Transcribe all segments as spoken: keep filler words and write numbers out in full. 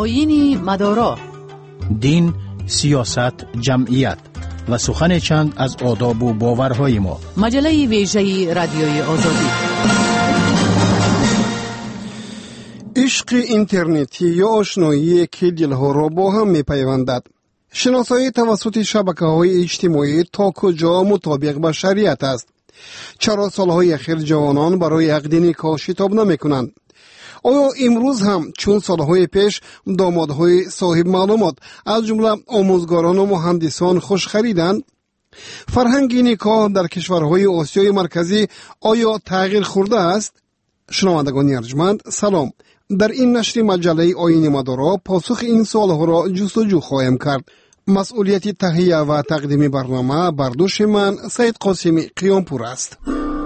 آیین مدارا، دین، سیاست، جمعیت و سخن چند از آداب و باورهای ما. مجله ویژه رادیوی آزادی. عشق اینترنتی یا آشنایی که دلها را با هم می‌پیوندد. شناسایی توسط شبکه‌های اجتماعی تا کجا مطابق با شریعت است؟ چرا سالهای اخیر جوانان برای عقد نکاح شتاب نمی‌کنند؟ آیا امروز هم چون سالهای پیش دامادهای صاحب معلومات از جمله آموزگاران و مهندسان خوش خریدند؟ فرهنگ نکاح در کشورهای آسیای مرکزی آیا تغییر خورده است؟ شنوندگان ارجمند سلام. در این نشر مجله آیین مدارا پاسخ این سوالها را جستجو خواهیم کرد. مسئولیت تهیه و تقدیم برنامه بر دوش من سید قاسمی قیامپور است.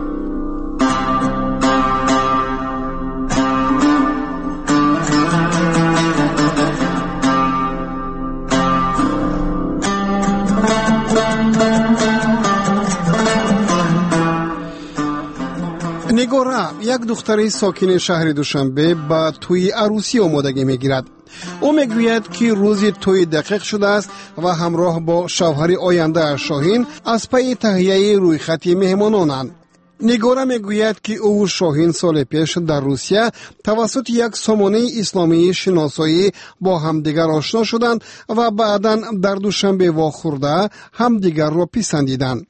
نگاره یک دختری ساکن شهر دوشنبه با توی عروسی آمادگی میگیرد. او میگوید که روزی توی دقیق شده است و همراه با شوهر آینده شاهین از پی تهیه روی خطی مهمانانند. نگاره میگوید که او شاهین سال پیش در روسیه توسط یک سامانه اسلامی شناسایی با همدیگر آشنا شدند و بعداً در دوشنبه واخورده همدیگر را پسندیدند.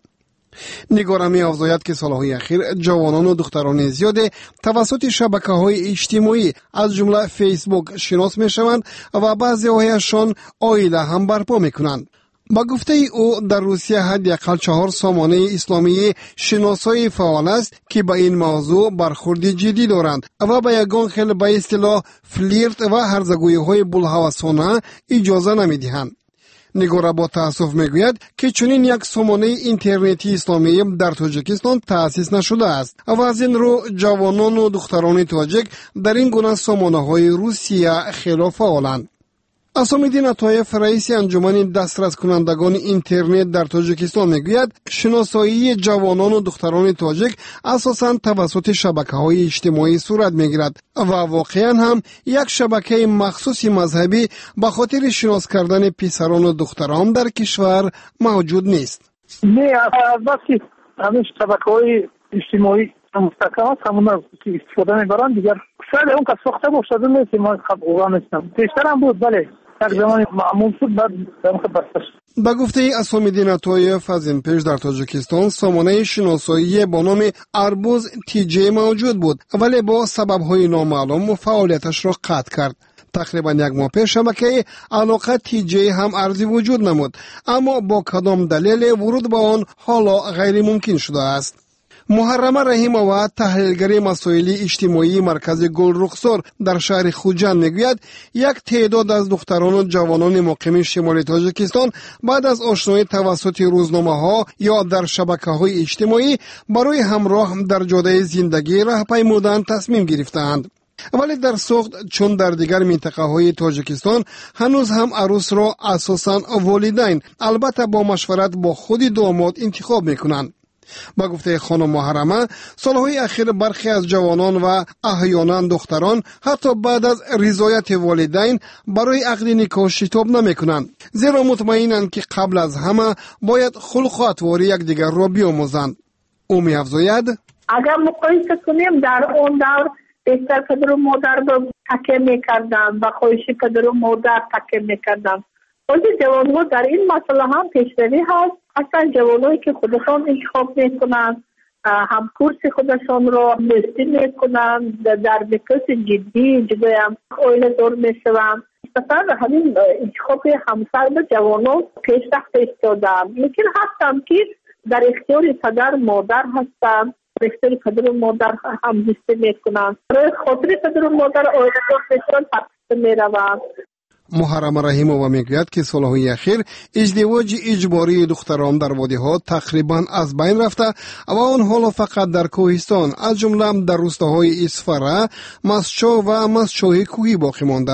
نگاره می افزاید که سالهای اخیر جوانان و دختران زیاده توسط شبکه‌های اجتماعی از جمله فیسبوک شناس می شوند و بعضی هایشان عائله هم برپا می کنند. با گفته او در روسیه حداقل چهار سامانه اسلامی شناسایی فعال است که به این موضوع برخورد جدی دارند و به یگان خیلی به اصطلاح فلیرت و هرزگویی‌های بلهوسانه اجازه نمی‌دهند. نگاره با تأسف میگوید که چنین یک سامانه اینترنتی اسلامی در تاجیکستان تأسیس نشده است و از این رو جوانان و دختران تاجیک در این گونه سامانه‌های روسیه خیلی فعالند. اسام‌الدین طایف رئیس انجمن دسترس کنندگان اینترنت در تاجیکستان میگوید شناسایی جوانان و دختران تاجیک اساساً توسط شبکه‌های اجتماعی صورت میگیرد و واقعاً هم یک شبکه مخصوص مذهبی به خاطر شناس کردن پسران و دختران در کشور موجود نیست. نه وقتی همین شبکه‌های اجتماعی مستقیم است همون از استفاده میبرند دیگر شاید اون که ساخته باشد نیست ما خب اوغان نیستم بیشتر هم بود بله یک زمانی معمول شد بعد بسته شد. با گفته اسام‌الدین طایف از این پیش در تاجیکستان سامانه شناسایی با نام اربوز تی جی موجود بود ولی با سبب‌های نامعلوم فعالیتش را قطع کرد. تقریبا یک ماه پیش شبکه علاقه تی جی هم ارزی وجود نمود اما با کدام دلیل ورود به آن حالا غیر ممکن شده است. محرمه رحیمова تحلیلگر مسائل اجتماعی مرکز گل رخسار در شهر خوجند میگوید یک تعداد از دختران و جوانان مقیم شمال تاجیکستان بعد از آشنایی توسط روزنامه‌ها یا در شبکه‌های اجتماعی برای همراه در جاده زندگی راه پیمودن تصمیم گرفتند. ولی در سوخت چون در دیگر منطقه های تاجیکستان هنوز هم عروس را اساساً والدین البته با مشورت با خود داماد انتخاب میکنند. با گفته خانم محرمه سالهای اخیر برخی از جوانان و احیانا دختران حتی بعد از رضایت والدین برای عقد نکاح شتاب نمی کنند زیرا مطمئنند که قبل از همه باید خلق و اطوار یکدیگر را بیاموزند. او می افزاید اگر مقایسه کنیم در اون دور بیشتر پدر و مادر با تکیه میکردن و خواهش پدر و مادر تکیه میکردن. خود جوان‌ها در این مسئله هم پیشروی هست. اصلا جوانایی که خودشان انتخاب میکنن هم کورس خودشان را مستقل میکنن در مکس جدی جدی هم اویل دور میشوند. مثلا همین انتخاب همسر به جوانان پیشرفت استادن لیکن هستم که در اختیار پدر مادر هستن اختیار پدر و مادر هم دسته میکنن برای خاطر پدر و مادر اویل دور میشوند پس میروند. محرمه رحیمова میگوید که سالهای اخیر ازدواج اجباری دختران در وادی‌ها تقریبا از بین رفته و آن حالا فقط در کوهستان از جمله در روستاهای اسفره، مسچو و مسچوی کوهی باقی مانده است.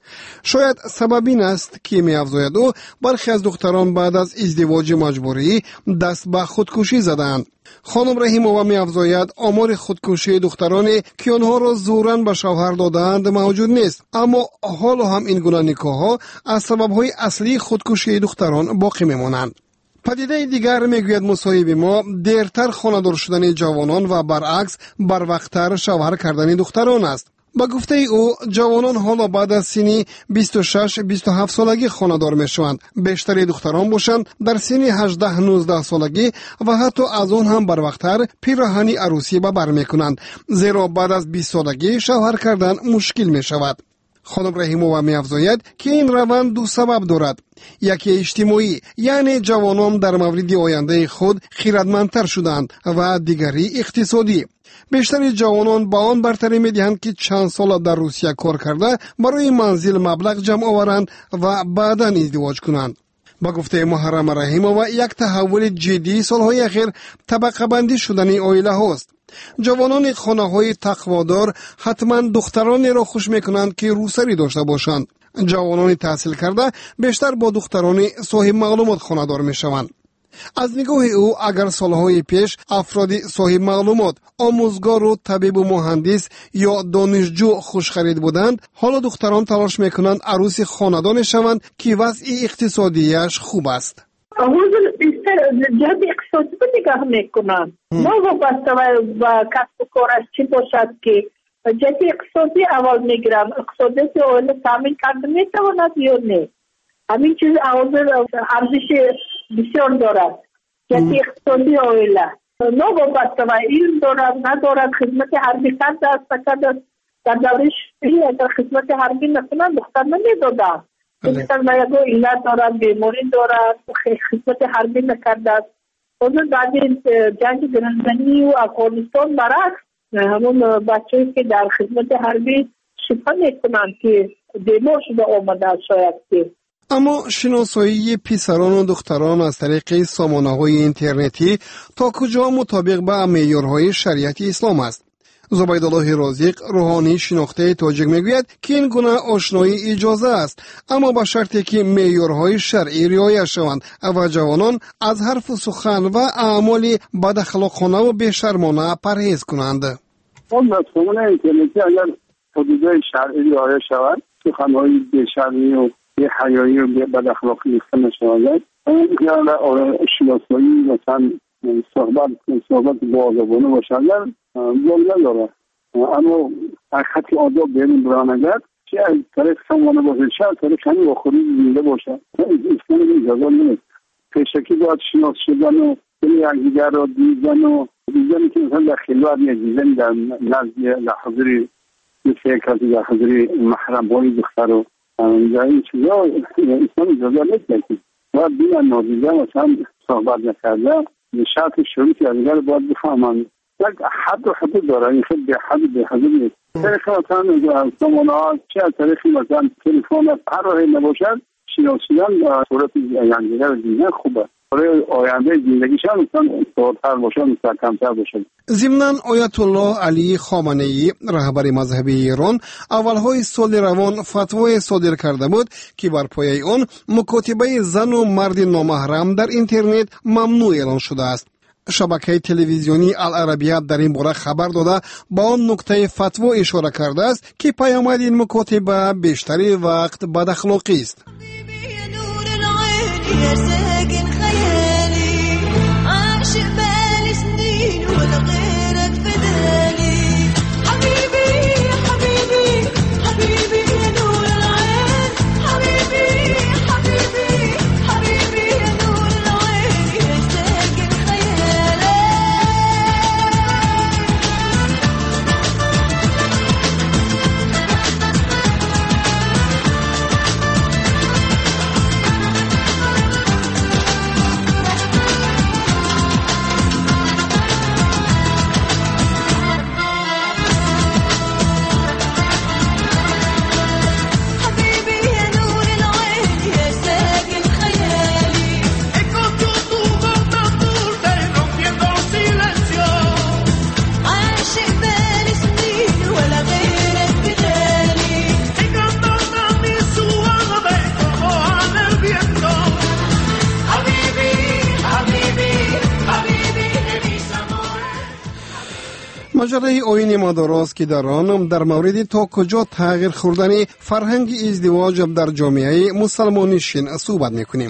شاید سبب این است که می افزاید او برخی از دختران بعد از ازدواج مجبوری دست به خودکشی زدند. خانم رحیمова می افزاید آمار خودکشی دخترانی که آنها را زوراً به شوهر دادند موجود نیست، اما حالا هم این گونه نکاح‌ها از سبب‌های اصلی خودکشی دختران باقی می‌مانند. پدیده دیگر میگوید مصاحب ما دیرتر خانه‌دار شدن جوانان و برعکس بر وقتتر شوهر کردن دختران است. با گفته او جوانان حالا بعد از سن بیست و شش بیست و هفت سالگی خانه‌دار میشوند. بیشتر دختران باشند در سن هجده نوزده سالگی و حتی از آن هم بر وقتتر پیراهن عروسی به بر میکنند، زیرا بعد از بیست سالگی شوهر کردن مشکل می شود. خانم رحیمова می افزاید که این روند دو سبب دارد. یکی اجتماعی، یعنی جوانان در مورد آینده خود خیرتمندتر شدند، و دیگری اقتصادی. بیشتر جوانان با آن برتری می دهند که چند سال در روسیه کار کرده برای منزل مبلغ جمع آورند و بعدا ازدواج کنند. با گفته محرم رحیمова یک تحول جدی سالهای اخیر طبقه بندی شدن عائله هاست. جوانان خانه های تقوادار حتما دخترانی را خوش می کنند که روسری داشته باشند. جوانان تحصیل کرده بیشتر با دختران صاحب معلومات خانه دار می شوند. از نگاه او اگر سالهای پیش افراد صاحب معلومات، آموزگار و طبیب و مهندس یا دانشجو خوش خرید بودند، حالا دختران تلاش میکنند عروس خاندان شوند که وضع اقتصادیش خوب است. حضور بیشتر جهت اقتصادی رو نگاه میکنن، نه وابسته و کسب و کارش چی باشد که جهت اقتصادی اول میگیرم. اقتصادی که اول تامین کرده میتواند یا نه، همین چیز اول ارزش بسیار دارد. جهت اقتصادی اول نه وابسته و علم دارد ندارد، خدمت حربی کرده است نکرده در دورش اگر خدمت حربی نکنن دختر نمیدادن. دختر باید علت دارد، بیماری دارد، خدمت حربی نکرده است. حضور بعد جنگ گرانزنی و افغانستان برعکس همون بچه‌ای که در خدمت حربی شفا میکنند که بیمار شده آمده شاید که. اما شناسایی پسران و دختران از طریق سامانه‌های اینترنتی تا کجا مطابق با معیارهای شریعت اسلام است؟ زبیدالله رازق روحانی شناخته تاجیک میگوید که این گونه آشنایی اجازه است، اما با شرطی که معیارهای شرعی رعایت شوند و جوانان از حرف و سخن و اعمال بداخلاقانه و بی‌شرمانه پرهیز کنند. اون مفهوم اینترنتی اگر حدودهای شرعی رعایت شوند، سخن‌های بی‌شرمی و بی‌حیایی و بداخلاقی نیسته نشوند، این شناسایی مثلا صحبت صحبت با آدابانه باشد جمله نداره. اما خط آداب بریم برانگرد چه از طریق سامانه باشه چه از طریق همین آخری زنده باشه اسلام اجازه نیست. پیشکی باید شناس شدن و یکدیگر را دیدن و دیدن که مثلا در خلوت یکدیدن در نزد لحظری مثل یک از لحظری محرم های دختر و در این چیزا اسلام اجازه نیست. باید بینن نادیده مثلا صحبت نکرده شرط شروطی از دیگر باید بفهمند. یک حد و حدود داره، این خیلی به حد به حدود نیست. طریق مثلا سامانه ها چه از طریق مثلا تلفن هر راهی نباشد شناسیدن در صورت یعنی دیگر دیگر خوبه. برای آینده زندگیشان مثلا سادتر باشه، مستحکمتر باشه. ضمناً آیت الله علی خامنه‌ای رهبر مذهبی ایران اولهای سال روان فتوای صادر کرده بود که بر پایه آن مکاتبه زن و مرد نامحرم در اینترنت ممنوع اعلان شده است. شبکه تلویزیونی العربیه در این باره خبر داده با آن نکته فتوا اشاره کرده است که پیامد این مکاتبه بیشتری وقت بد اخلاقی است. مجله آیین مدارس که در آن در مورد تا کجا تغییر خوردن فرهنگ ازدواج در جامعه مسلمانی شین صحبت میکنیم.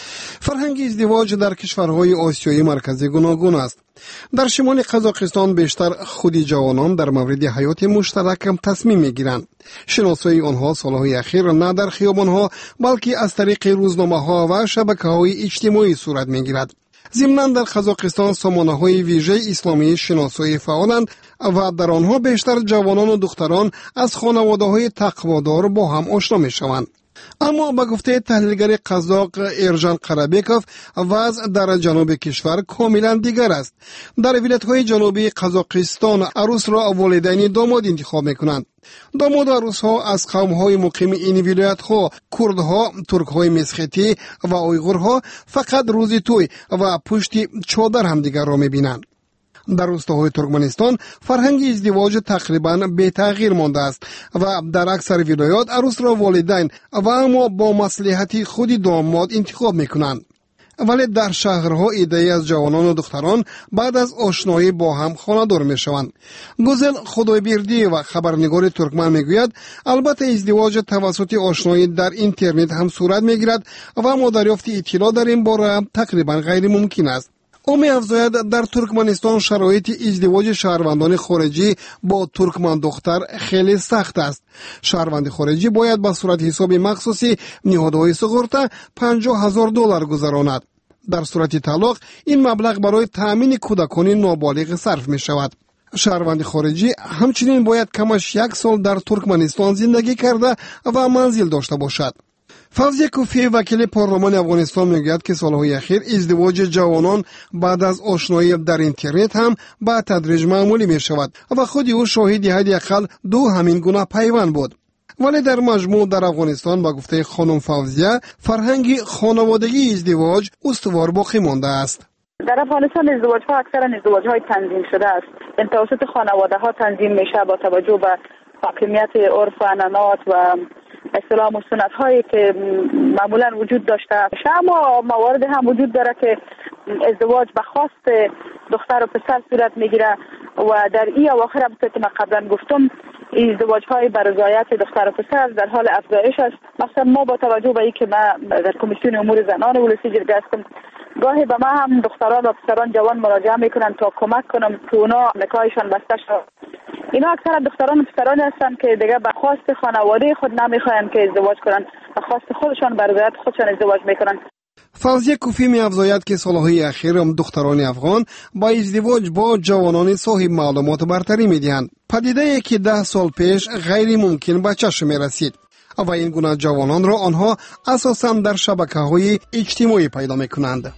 فرهنگ ازدواج در کشورهای آسیایی مرکزی گوناگون است. در شمال قزاقستان بیشتر خودی جوانان در مورد حیات مشترک تصمیم میگیرند. شناسایی آنها سالهای اخیر نه در خیابانها بلکه از طریق روزنامه‌ها و شبکه‌های اجتماعی صورت میگیرد. ضمناً در قزاقستان سامانه‌های ویژه اسلامی شناسایی فعالند و در آنها بیشتر جوانان و دختران از خانواده‌های تقوادار با هم آشنا می‌شوند. اما با گفته تحلیلگر قزاق ارجان قرابیکوف وضع در جنوب کشور کاملا دیگر است. در ولایت‌های جنوبی قزاقستان عروس را والدین داماد انتخاب می‌کنند. داماد عروس‌ها از قوم‌های مقیم این ولایت‌ها، کردها، ترک‌های مسختی و اویغورها فقط روز توی و پشت چادر همدیگر را می‌بینند. در روستاهای ترکمنستان فرهنگ ازدواج تقریباً بی تغییر مانده است و در اکثر ولایات عروس را والدین و اما با مصلحت خود داماد انتخاب میکنند. ولی در شهرها عده‌ای از جوانان و دختران بعد از آشنایی با هم خانه‌دار میشوند. گزل خدایبردی و خبرنگار ترکمن میگوید البته ازدواج توسط آشنایی در اینترنت هم صورت میگیرد و اما دریافت اطلاع در این باره تقریباً غیر ممکن است. او می افزاید در ترکمنستان شرایط ازدواج شهروندان خارجی با ترکمن دختر خیلی سخت است. شهروند خارجی باید با صورت حساب مخصوصی نهادهای سپرده پنجاه هزار دلار گذراند. در صورت طلاق این مبلغ برای تأمین کودکان نابالغ صرف می شود. شهروند خارجی همچنین باید کمش یک سال در ترکمنستان زندگی کرده و منزل داشته باشد. فوزیه کوفی وکیل پارلمان افغانستان میگوید که سالهای اخیر ازدواج جوانان بعد از آشنایی در اینترنت هم با تدریج معمولی می شود و خود او شاهد حداقل دو همین گونه پیوند بود. ولی در مجموع در افغانستان با گفته خانم فوزیه فرهنگ خانوادگی ازدواج استوار باقی مانده است. در افغانستان ازدواج ها اکثرا ازدواج های تنظیم شده است. این توسط خانواده ها تنظیم میشه با توجه به حاکمیت عرف و عنعنات و اسلام و سنت هایی که معمولا وجود داشته. اما موارد هم وجود داره که ازدواج به خواست دختر و پسر صورت میگیره و در این اواخر هم که من قبلا گفتم ازدواج های بر رضایت دختر و پسر در حال افزایش است. مثلا ما با توجه به اینکه من در کمیسیون امور زنان ولسی جرگه هستم، گاهی به ما هم دختران و پسران جوان مراجعه میکنن تا کمک کنم که اونا نکاحشان بسته شد. اینا اکثر دختران و پسرانی هستند که دیگه به خواست خانواده خود نمیخواین که ازدواج کنن، به خواست خودشان بر رضایت خودشان ازدواج میکنن. فوزیه کوفی می افزاید که سالهای اخیر هم دختران افغان با ازدواج با جوانان صاحب معلومات برتری میدهند. پدیده‌ای که ده سال پیش غیر ممکن به چشم می رسید و این گونه جوانان را آنها اساساً در شبکه‌های اجتماعی پیدا میکنند.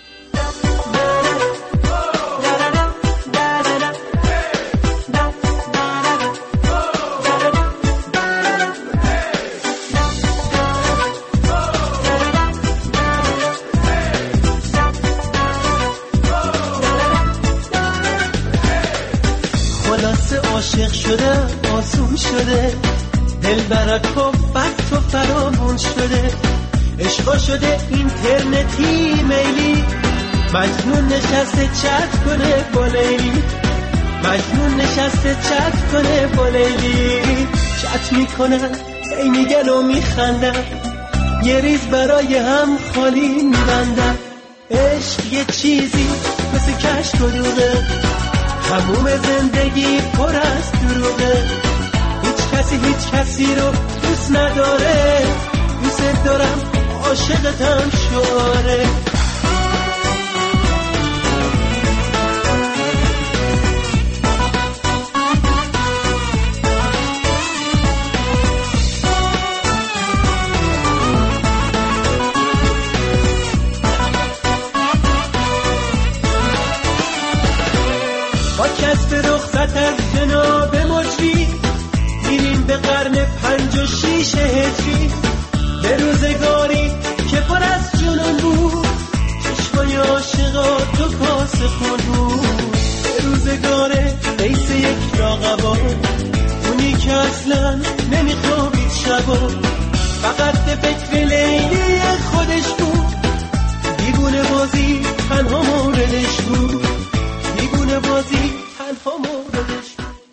عاشق شده آسون شده، دل برات و فقط و فرامون شده، عشقا شده اینترنتی میلی، مجنون نشسته چت کنه با لیلی، مجنون نشسته چت کنه با لیلی، چت میکنن ای میگن و میخندن، یه ریز برای هم خالی میبندن. عشق یه چیزی مثل کشک و دوغه، تموم زندگی پر از دروغه، هیچ کسی هیچ کسی رو دوست نداره، دوست دارم عاشقتم شعاره. با کسب رخصت از جناب مجری، میریم به قرن پنج و شیش هجری، به روزگاری که پر از جنون بود، چشمای عاشقا تو کاسه خون بود، به روزگار قیس یک راقبا، اونی که اصلا نمیخوابید شبا، فقط به فکر لیلی